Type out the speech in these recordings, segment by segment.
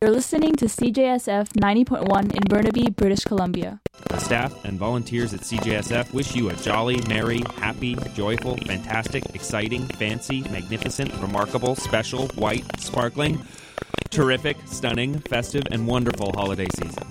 You're listening to CJSF 90.1 in Burnaby, British Columbia. The staff and volunteers at CJSF wish you a jolly, merry, happy, joyful, fantastic, exciting, fancy, magnificent, remarkable, special, white, sparkling, terrific, stunning, festive, and wonderful holiday season.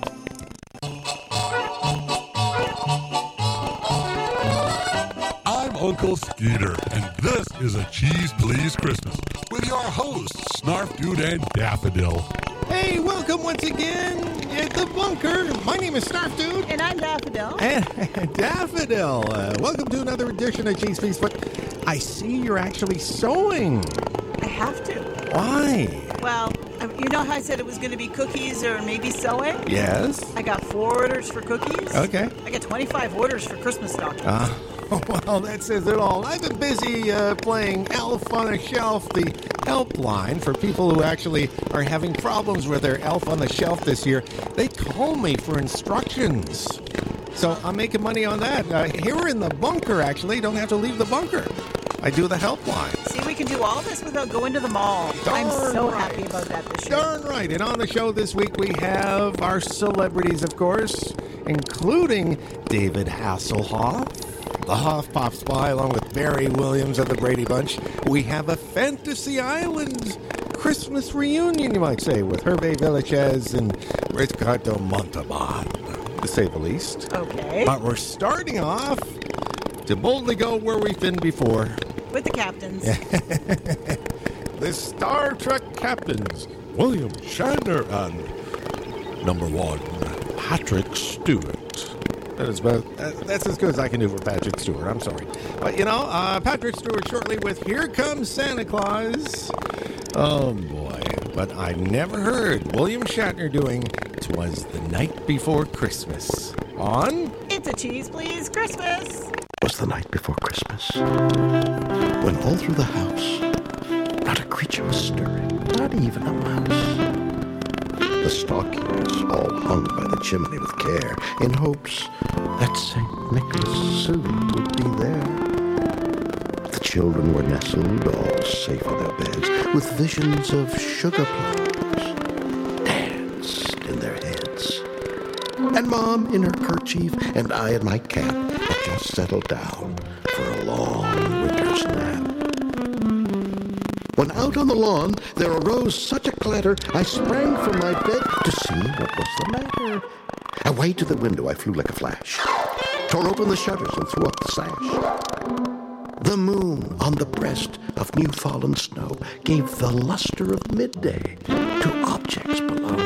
I'm Uncle Skeeter, and this is a Cheese Please Christmas with your hosts, Snarf Dude and Daffodil. Hey, welcome once again at the bunker. My name is Snarf Dude. And I'm Daffodil. And Daffodil. Welcome to another edition of Cheese Please. But I see you're actually sewing. I have to. Why? Well, you know how I said it was going to be cookies or maybe sewing? Yes. I got 4 orders for cookies. Okay. I got 25 orders for Christmas stockings. Well, that says it all. I've been busy playing Elf on a Shelf, the helpline for people who actually are having problems with their Elf on the Shelf this year. They call me for instructions. So I'm making money on that. Here in the bunker, actually, don't have to leave the bunker. I do the helpline. See, we can do all this without going to the mall. I'm so happy about that this year. Darn right. And on the show this week, we have our celebrities, of course, including David Hasselhoff, the Hoff-Pop Spy, along with Barry Williams of the Brady Bunch. We have a Fantasy Island Christmas reunion, you might say, with Hervé Villachez and Ricardo Montalban, to say the least. Okay. But we're starting off to boldly go where we've been before. With the captains. The Star Trek captains, William Shatner and number 1, Patrick Stewart. That's as good as I can do for Patrick Stewart. I'm sorry. But, Patrick Stewart shortly with Here Comes Santa Claus. Oh, boy. But I never heard William Shatner doing 'Twas the Night Before Christmas on It's a Cheese Please Christmas. Was the night before Christmas, when all through the house, not a creature was stirring, not even a mouse. The stockings all hung by the chimney with care, in hopes that St. Nicholas soon would be there. The children were nestled, all safe in their beds, with visions of sugar plums danced in their heads. And Mom in her kerchief, and I in my cap, had just settled down for a long winter's nap. When out on the lawn there arose such a clatter, I sprang from my bed to see what was the matter. Away to the window I flew like a flash, tore open the shutters and threw up the sash. The moon on the breast of new fallen snow gave the luster of midday to objects below.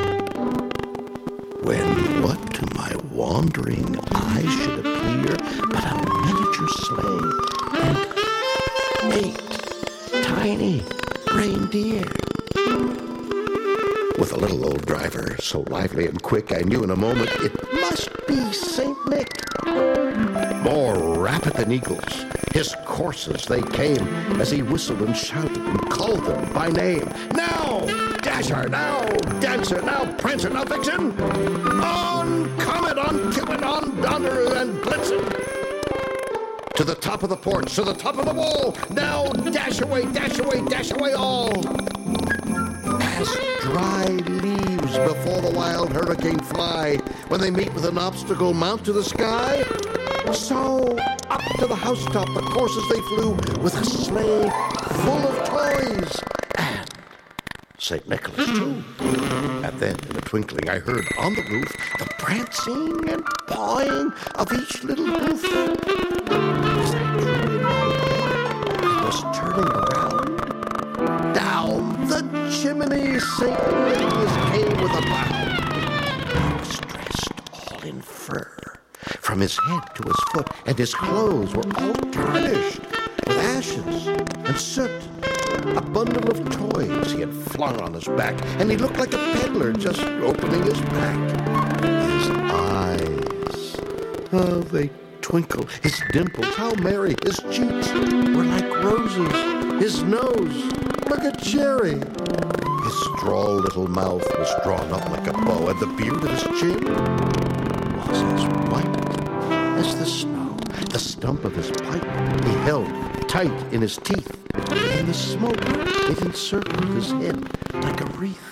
When what to my wandering eyes should appear but a miniature sleigh and 8 tiny reindeer. With a little old driver so lively and quick, I knew in a moment it must be St. Nick. More rapid than eagles, his coursers they came as he whistled and shouted and called them by name. Now, Dasher, now, Dancer, now, Prancer, now, Vixen, on Comet, on Cupid, on Donner, and Blitzen. To the top of the porch, to the top of the wall, now dash away, dash away, dash away all. As dry leaves before the wild hurricane fly, when they meet with an obstacle mount to the sky, so up to the housetop the coursers they flew, with a sleigh full of toys, and St. Nicholas too. And then, in a twinkling, I heard on the roof the prancing and pawing of each little hoof. As I drew in my head, I was turning around. Down the chimney St. Nicholas came with a bound. He was dressed all in fur, from his head to his foot, and his clothes were all tarnished with ashes and soot. A bundle of toys he had flung on his back, and he looked like a peddler just opening his pack. His eyes, oh, they twinkled. His dimples, how merry. His cheeks were like roses. His nose, like a cherry. His droll little mouth was drawn up like a bow, and the beard of his chin was as white as the snow. The stump of his pipe he held tight in his teeth, and the smoke, it encircled his head like a wreath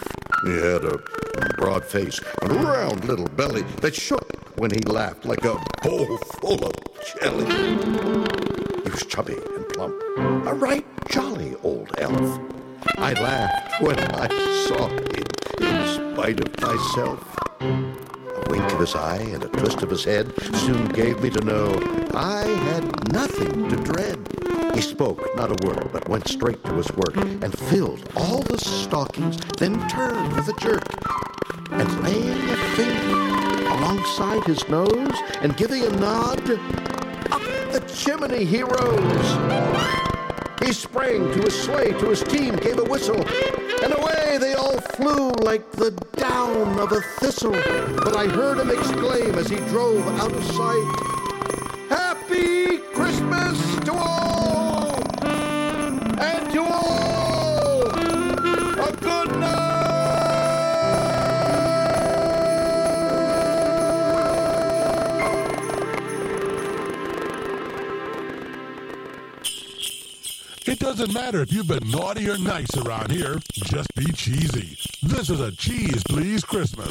He had a broad face and a round little belly that shook when he laughed like a bowl full of jelly. He was chubby and plump, a right jolly old elf. I laughed when I saw him in spite of myself. A wink of his eye and a twist of his head soon gave me to know I had nothing to dread. He spoke not a word, but went straight to his work and filled all the stockings, then turned with a jerk. And laying a finger alongside his nose and giving a nod, up the chimney he rose. He sprang to his sleigh, to his team, gave a whistle, and away they all flew like the down of a thistle. But I heard him exclaim as he drove out of sight, "Happy Christmas to all, and to all a good night." It doesn't matter if you've been naughty or nice around here. Just be cheesy. This is a Cheese Please Christmas.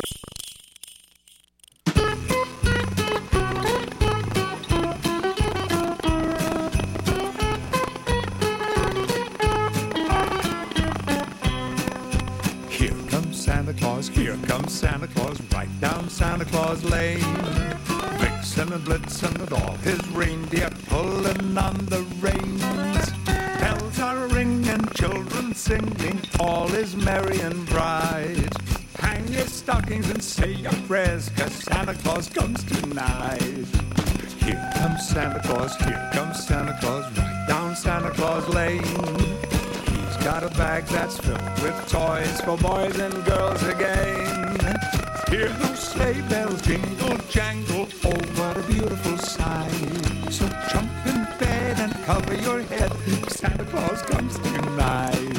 Here comes Santa Claus, right down Santa Claus Lane. Vixen and Blitzen and all his reindeer pulling on the reins. Bells are ringing, children singing, all is merry and bright. Hang your stockings and say your prayers, 'cause Santa Claus comes tonight. Here comes Santa Claus, right down Santa Claus Lane. He's got a bag that's filled with toys for boys and girls again. Hear those sleigh bells jingle, jangle, oh, what a beautiful sight. So jump in bed and cover your head, Santa Claus comes tonight.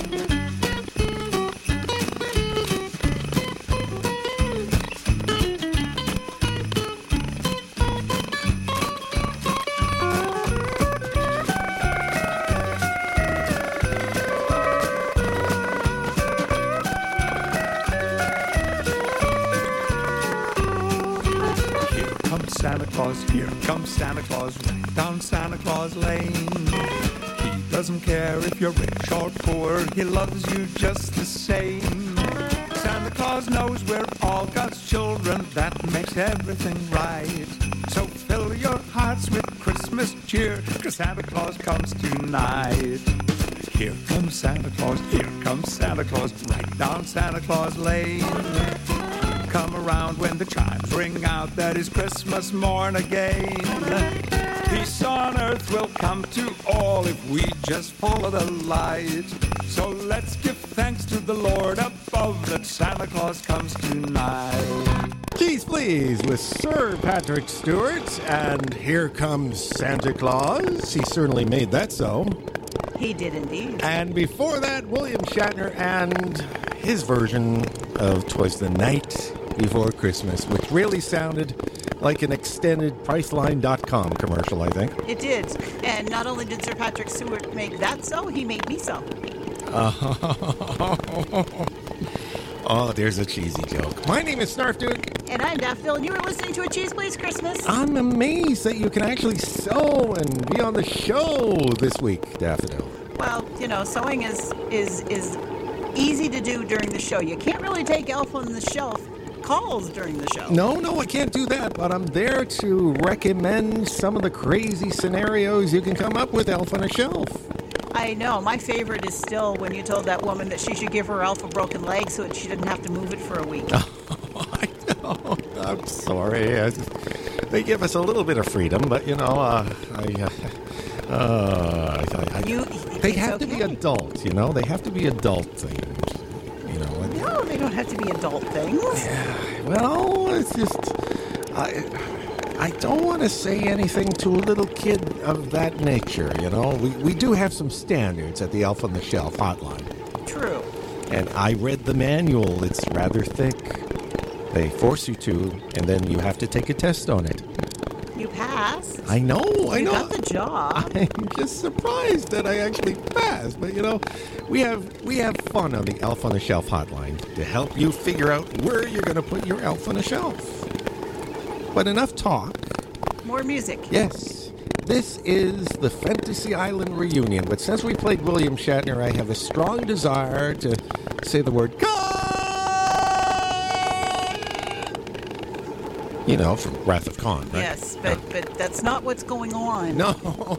Here comes Santa Claus, right down Santa Claus Lane. He doesn't care if you're rich or poor, he loves you just the same. Santa Claus knows we're all God's children, that makes everything right. So fill your hearts with Christmas cheer, 'cause Santa Claus comes tonight. Here comes Santa Claus, right down Santa Claus Lane. Come around when the chimes ring out, that is Christmas morn again. Peace on earth will come to all if we just follow the light. So let's give thanks to the Lord above that Santa Claus comes tonight. Cheese Please with Sir Patrick Stewart, and Here Comes Santa Claus. He certainly made that so. He did indeed. And before that, William Shatner and his version of 'Twas the Night Before Christmas, which really sounded like an extended Priceline.com commercial, I think. It did. And not only did Sir Patrick Stewart make that so, he made me so. Oh, there's a cheesy joke. My name is Snarf Duke. And I'm Daffodil, and you are listening to A Cheese Please Christmas. I'm amazed that you can actually sew and be on the show this week, Daffodil. Well, you know, sewing is easy to do during the show. You can't really take Elf on the Shelf calls during the show. No, I can't do that, but I'm there to recommend some of the crazy scenarios you can come up with, Elf on a Shelf. I know. My favorite is still when you told that woman that she should give her elf a broken leg so that she didn't have to move it for a week. Oh, I know. I'm sorry. They give us a little bit of freedom, but, you know, they have to be adult, you know? They have to be adult things. No, they don't have to be adult things. Yeah, well, it's just... I don't want to say anything to a little kid of that nature, you know? We do have some standards at the Elf on the Shelf hotline. True. And I read the manual. It's rather thick. They force you to, and then you have to take a test on it. You pass. passed. I know. You got the job. I'm just surprised that I actually passed. But, we have fun on the Elf on the Shelf hotline to help you figure out where you're going to put your elf on the shelf. But enough talk. More music. Yes. This is the Fantasy Island reunion. But since we played William Shatner, I have a strong desire to say the word God. From Wrath of Khan, right? Yes, but that's not what's going on. No.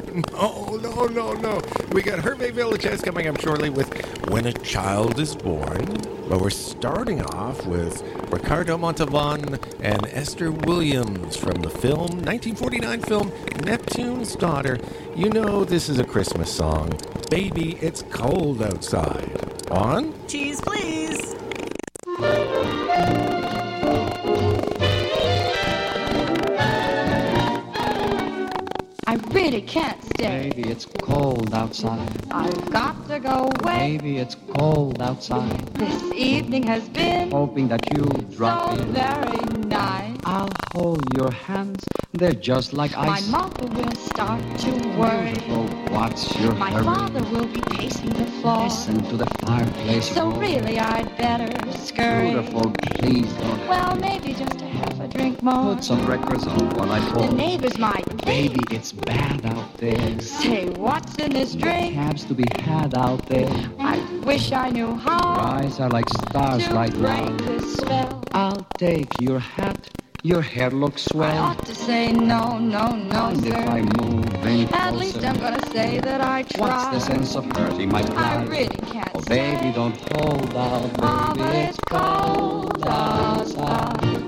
We got Hervé Villechaize coming up shortly with When a Child is Born. But we're starting off with Ricardo Montalban and Esther Williams from the 1949 film Neptune's Daughter. This is a Christmas song. Baby, It's Cold Outside. On? Cheese, please. I really can't stay. Baby, it's cold outside. I've got to go away. Baby, it's cold outside. This evening has been Hoping that you drop so in. very nice. I'll hold your hands. They're just like My ice. mother will start to worry. Beautiful, what's your My hurry? father will be pacing the floor. Listen to the fireplace So roar. really I'd better scurry. Beautiful, please don't. Well, maybe just a half a drink more. Put some records on while I The pour. neighbors might think. Baby, it's bad out there. Say, what's in this drink? Cabs to be had out there. I wish I knew Your how eyes are like stars to right break now. this spell. I'll take your hat. Your hair looks I swell. ought to say no, And if I sir. move in At least closer, I'm gonna say that I tried. what's the sense of hurting my I pride? really can't Oh, stay. baby, don't hold out, Oh, baby, but it's cold outside.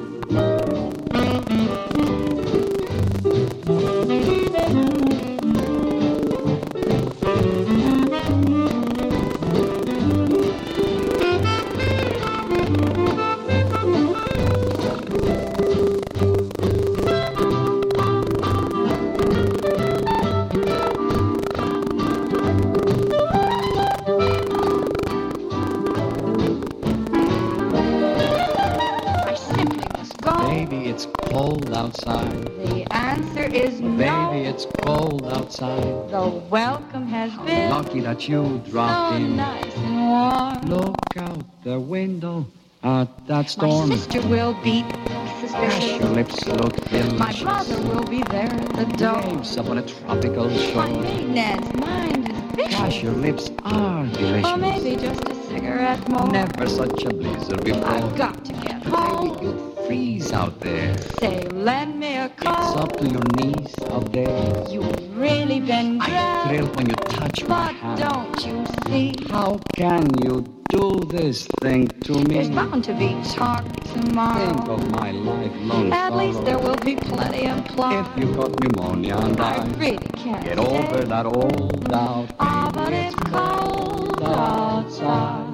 I simply must go. Baby, it's cold outside. The answer is no. Baby, it's cold outside. The welcome has been Lucky that you so dropped in. nice and warm. Look out the window at that My storm. sister will be Gosh, your suspicious. lips look delicious. My brother will be there at the door. Waves upon a tropical My shore. maid Nan's mind is Gosh, vicious. your lips are delicious. Or maybe just a cigarette more. Never such a blizzard before. I've got to get Baby, home. you'd freeze out there. Say, lend me a It's call. up to your knees out there. You've really been I drowned. thrill when you touch my But hand. don't you see? How can you do this thing to me? There's bound to be talk tomorrow. Think of my lifelong At least sorrow. there will be plenty of plot. If you got pneumonia and I I really can't get stay. over that old doubt. Ah, but it's cold outside.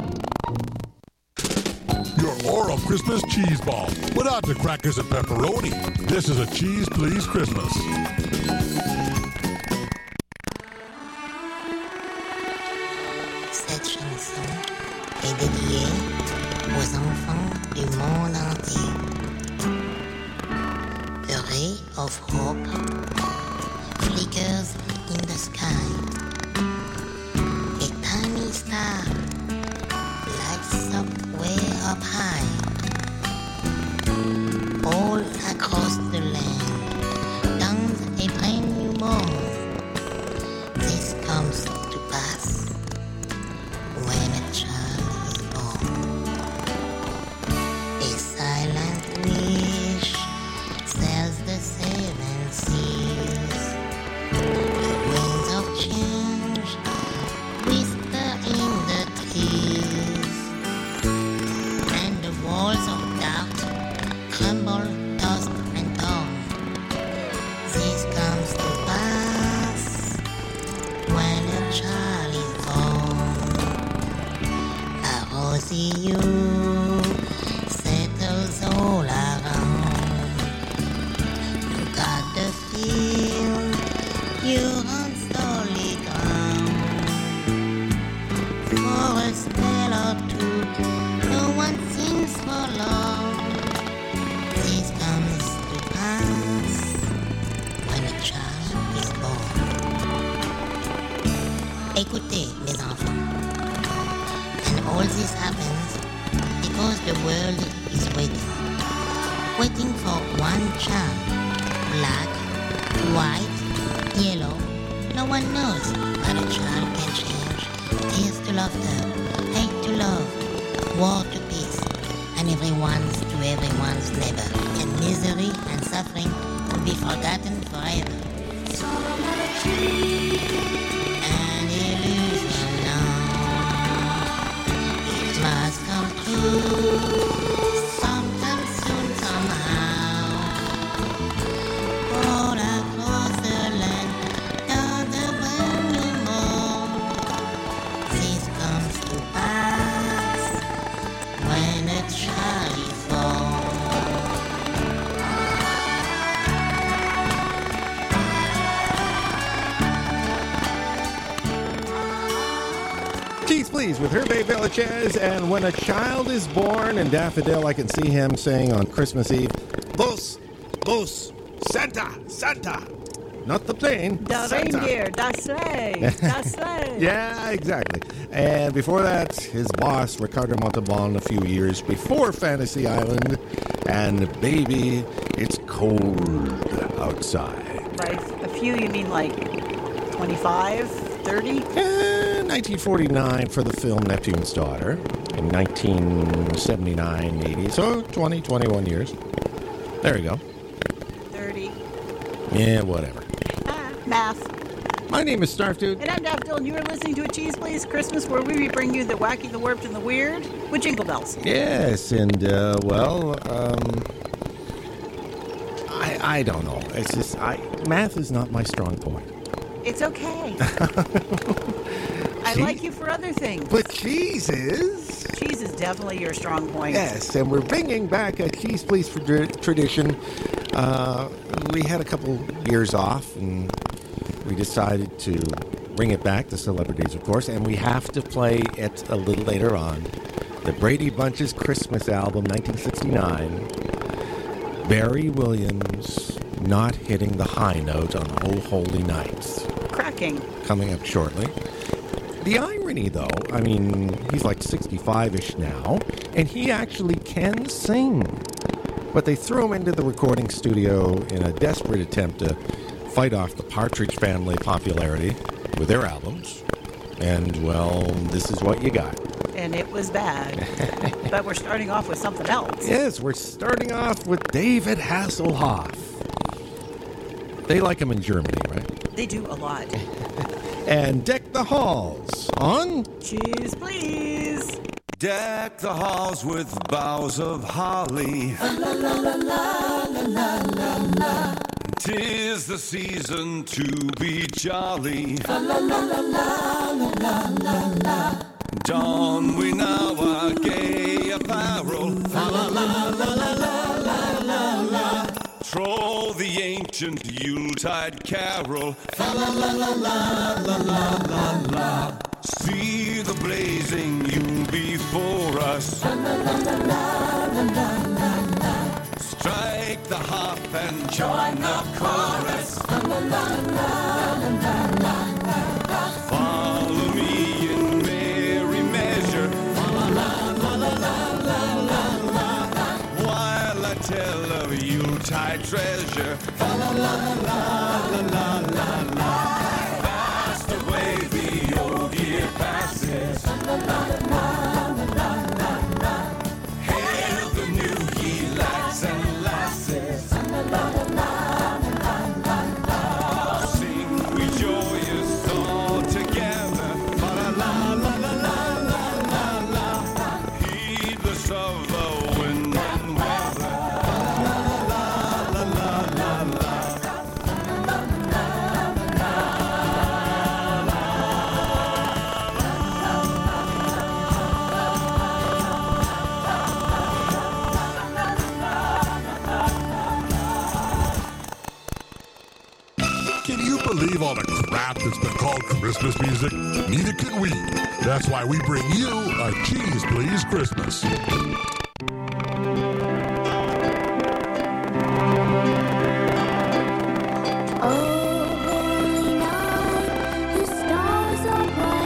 Your oral Christmas cheese ball without the crackers and pepperoni. This is a Cheese Please Christmas. Cette chanson est dédiée aux enfants du monde entier. A ray of hope flickers in the sky. A tiny star lights up way up high. All across the land dawns a brand new morn. This comes to pass when a child is born. A silent wish sails the seven seas. The winds of change whisper in the trees, and the walls of doubt crumble, dust and dawn. This comes to pass when a child is born. A rosy hue settles all around. Look at the field, you're on solid ground. For a spell or two, no one sings for long. This comes to pass when a Écoutez, mes enfants. And all this happens because the world is waiting. Waiting for one child. Black, white, yellow. No one knows, but a child can change. Tears to laughter, hate to love, war to peace, and everyone's to everyone's neighbor. And misery and suffering will be forgotten forever. An illusion now. It must come true. Sometime soon, somehow. All across the land, down the brand new moon. This comes to pass when a child is born. Cheese Please with Hervé Villachez, and When a Child is Born, and Daffodil, I can see him saying on Christmas Eve, Bus, Bus, Santa, Santa. Not the plane, The Santa. reindeer, das sleigh, das sleigh. Yeah, exactly. And before that, his boss, Ricardo Montalban, a few years before Fantasy Island, and Baby, It's Cold Outside. By a few, you mean like 25, 30? 1949 for the film Neptune's Daughter, in 1979, 80, so 20, 21 years. There you go. 30. Yeah, whatever. Math. My name is Snarf Dude. And I'm Daffodil, and you are listening to A Cheese Please Christmas, where we bring you the wacky, the warped, and the weird with Jingle Bells. Yes, and, I don't know. It's just, math is not my strong point. It's okay. I like you for other things. But cheese is. Cheese is definitely your strong point. Yes, and we're bringing back a Cheese Please tradition. We had a couple years off, and we decided to bring it back, the celebrities, of course, and we have to play it a little later on. The Brady Bunch's Christmas album, 1969. Barry Williams not hitting the high note on Oh Holy Night. Cracking. Coming up shortly. The irony, though, I mean, he's like 65-ish now, and he actually can sing. But they threw him into the recording studio in a desperate attempt to fight off the Partridge Family popularity with their albums. And, well, this is what you got. And it was bad. But we're starting off with something else. Yes, we're starting off with David Hasselhoff. They like him in Germany, right? They do a lot. And Deck the Halls on Cheese Please. Deck the halls with boughs of holly. La la la la la la la la. 'Tis the season to be jolly. La la la la la la la la. Don we now our gay apparel. La la la la la la la la. Troll the ancient Yuletide carol. La la la la la la la la. See the blazing Yule before us. La la la la la la la la. Strike the harp and join the chorus. La la la la la la la. Follow me in merry measure. La la la la la la la. While I tell of Yuletide treasure. La la la la la la la. Fast away the old year passes. La la la la la la. Hail the new ye lads and lasses. La la la la la la. Sing we joyous all together. La la la la la la la. Heedless of the wind and weather. La la la la la la. Can you believe all the crap that's been called Christmas music? Neither can we. That's why we bring you a Cheese Please Christmas. Oh, holy night, the stars are bright.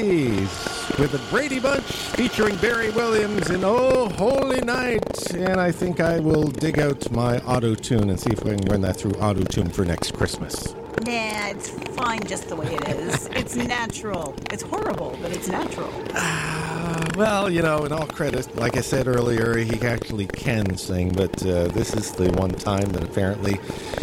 Please with the Brady Bunch featuring Barry Williams in Oh Holy Night. And I think I will dig out my auto-tune and see if I can run that through auto-tune for next Christmas. Nah, it's fine just the way it is. It's natural. It's horrible, but it's natural. Well, in all credit, like I said earlier, he actually can sing, but this is the one time that apparently...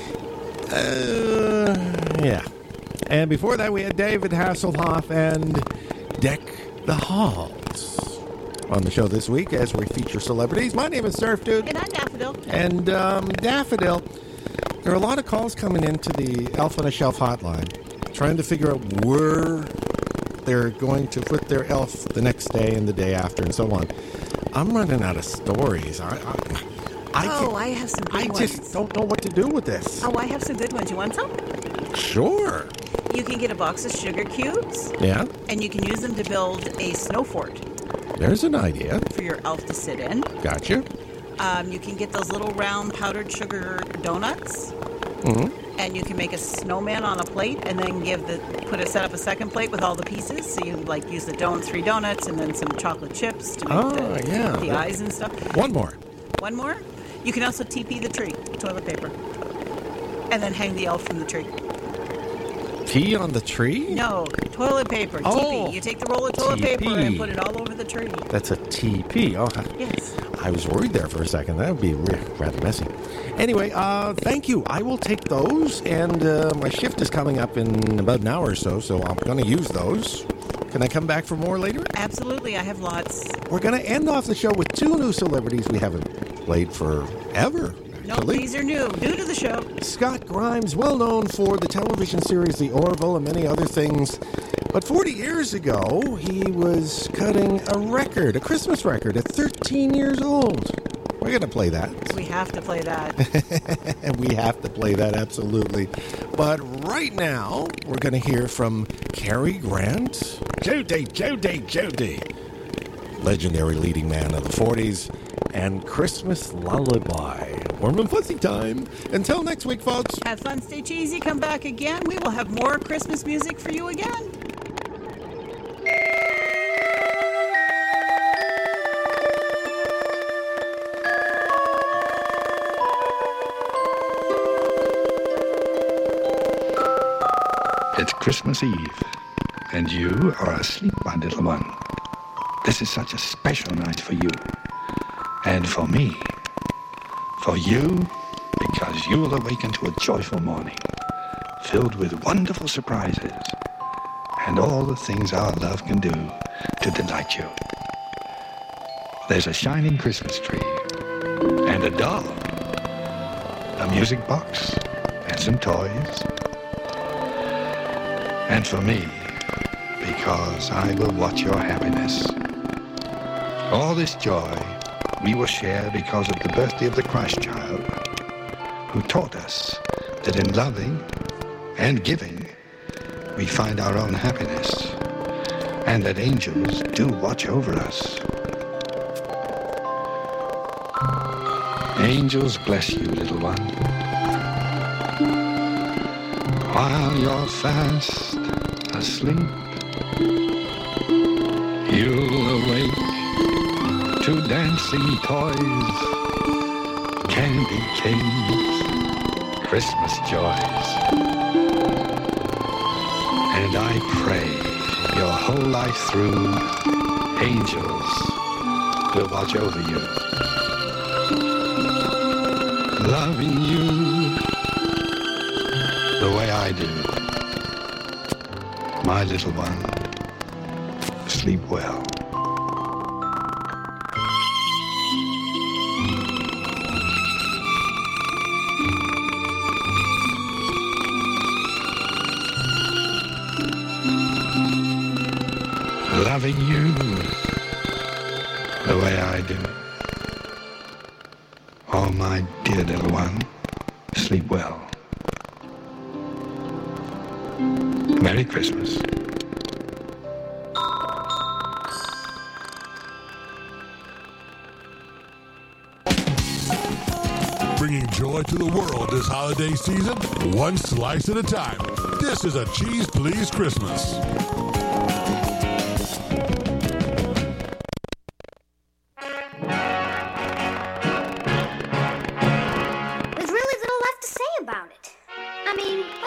yeah. And before that, we had David Hasselhoff and Deck the Halls on the show this week as we feature celebrities. My name is Surf Dude. And I'm Daffodil. And Daffodil, there are a lot of calls coming into the Elf on a Shelf hotline trying to figure out where they're going to put their elf the next day and the day after and so on. I'm running out of stories. I have some good ones. I just don't know what to do with this. Oh, I have some good ones. You want some? Sure. You can get a box of sugar cubes. Yeah. And you can use them to build a snow fort. There's an idea. For your elf to sit in. Gotcha. You can get those little round powdered sugar donuts. Mm-hmm. And you can make a snowman on a plate and then set up a second plate with all the pieces. So you use the 3 donuts and then some chocolate chips to make the eyes and stuff. One more. You can also TP the tree, toilet paper. And then hang the elf from the tree. Tea on the tree? No, toilet paper, TP. You take the roll of toilet paper and put it all over the tree. That's a TP. Oh, yes. I was worried there for a second. That would be rather messy. Anyway, thank you. I will take those, and my shift is coming up in about an hour or so I'm going to use those. Can I come back for more later? Absolutely. I have lots. We're going to end off the show with 2 new celebrities we haven't played forever. No, these are new to the show. Scott Grimes, well known for the television series The Orville and many other things. But 40 years ago, he was cutting a Christmas record at 13 years old. We're going to play that. We have to play that. We have to play that, absolutely. But right now, we're going to hear from Cary Grant. Jody. Legendary leading man of the 40s. And Christmas Lullaby. Warm and fuzzy time. Until next week, folks. Have fun, stay cheesy, come back again. We will have more Christmas music for you again. It's Christmas Eve, and you are asleep, my little one. This is such a special night for you. And for me. For you, because you will awaken to a joyful morning, filled with wonderful surprises, and all the things our love can do to delight you. There's a shining Christmas tree, and a doll, a music box, and some toys. And for me, because I will watch your happiness. All this joy we will share because of the birthday of the Christ child, who taught us that in loving and giving, we find our own happiness, and that angels do watch over us. Angels bless you, little one, while you're fast asleep. You'll awake to dancing toys, candy canes, Christmas joys. And I pray your whole life through, angels will watch over you, loving you the way I do. My little one, sleep well. Loving you the way I do. Oh, my dear little one, sleep well. Merry Christmas. Bringing joy to the world this holiday season, one slice at a time. This is a Cheese Please Christmas.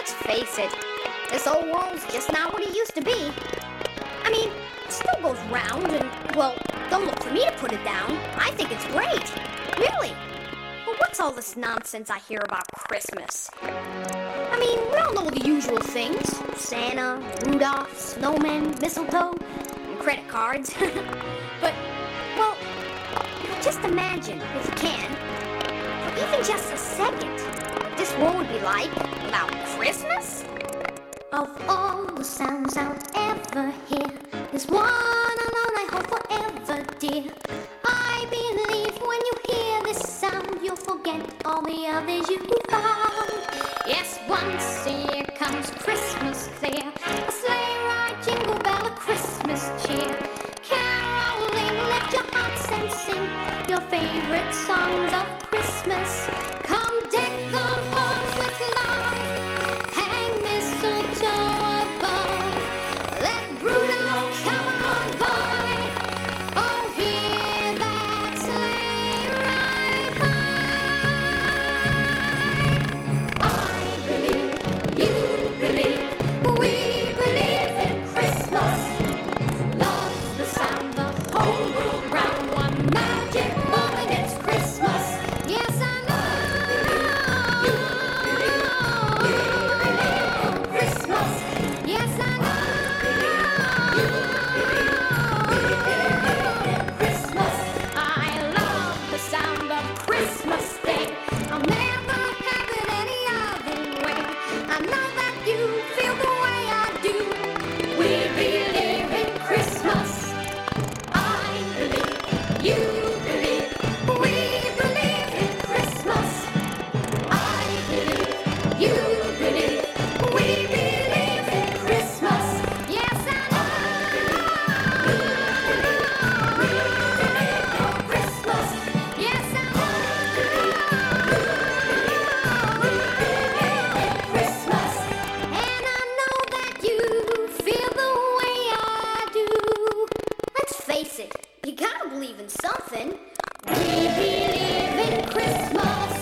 Let's face it, this old world's just not what it used to be. I mean, it still goes round and, well, don't look for me to put it down. I think it's great. Really. But what's all this nonsense I hear about Christmas? I mean, we all know the usual things. Santa, Rudolph, snowmen, mistletoe, and credit cards. But, well, just imagine, if you can, for even just a second, what this world would be like without Christmas? Of all the sounds I'll ever hear, there's one alone I hope forever, dear. I believe when you hear this sound, you'll forget all the others you found. Yes, once a year comes Christmas clear, a sleigh ride, jingle bell, a Christmas cheer. Caroling, lift your hearts and sing your favorite songs of Christmas. Come deck the halls with love, hang mistletoe above. Let Rudolph come on by. Oh, hear that sleigh ride high. I believe, you believe, we believe in Christmas. Love's the sound the whole world round. One magic moment, it's Christmas. Yes, I know. You believe, we believe in Christmas. Yes, I know. You believe, we believe in Christmas. I love the sound of Christmas Day. I'll never have it any other way. I know that you feel the way I do. We believe in Christmas. I believe, you believe, we believe in Christmas. I believe, you believe, we believe in Christmas. Yes, I know. You believe, we believe in Christmas. Yes, I know. You believe, we believe in Christmas. And I know that you feel the way I do. Let's face it, you gotta believe in something. We believe in Christmas.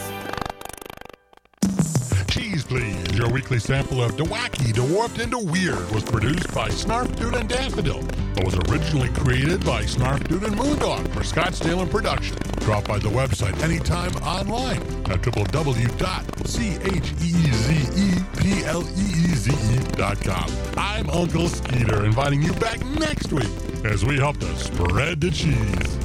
Cheese Please, your weekly sample of DeWacky, DeWarped, and DeWeird was produced by Snarf Dude and Daffodil. It was originally created by Snarf Dude and Moondog for Scottsdale and Production. Drop by the website anytime online at www.ceezepleeze.com. I'm Uncle Skeeter, inviting you back next week as we help to spread the cheese.